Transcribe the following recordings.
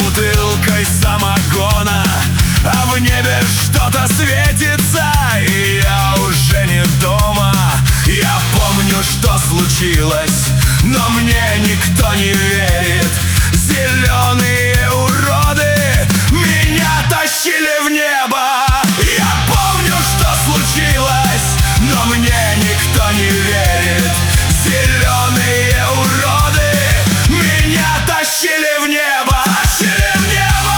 бутылкой самогона, а в небе что-то светится, и я уже не дома. Я помню, что случилось, но мне никто не верит. Зеленые уроды меня тащили в небо. Я помню, что случилось, но мне никто не верит. Зеленые уроды меня тащили в небо. Тащили в небо.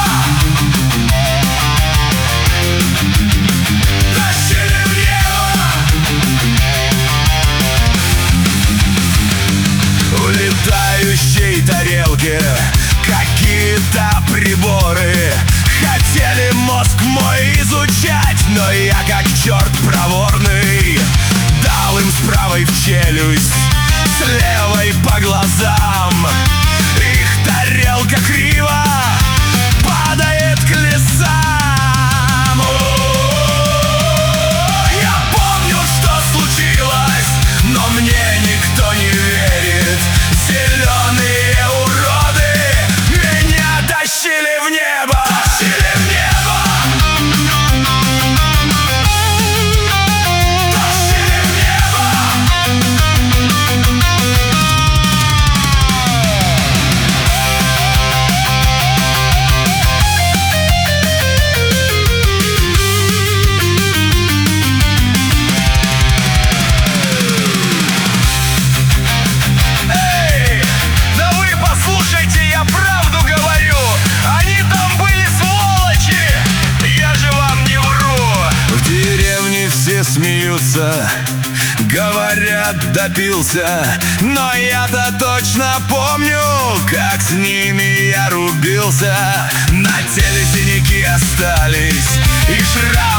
Тащили в небо. В летающей тарелке какие-то приборы хотели мозг мой изучать, но я как черт проворный дал им с правой в челюсть, с левой по глазам. Их тарелка криво падает к лесам. Я помню, что случилось, но мне никто не верит. Зеленые уроды меня тащили в небо. Тащили в небо. Тащили в небо. Эй, да вы послушайте, я правду говорю. Они там были сволочи. Я же вам не вру. В деревне все смеются, говорят, допился. Но я-то точно помню, как с ними я рубился. На теле синяки остались и шрамы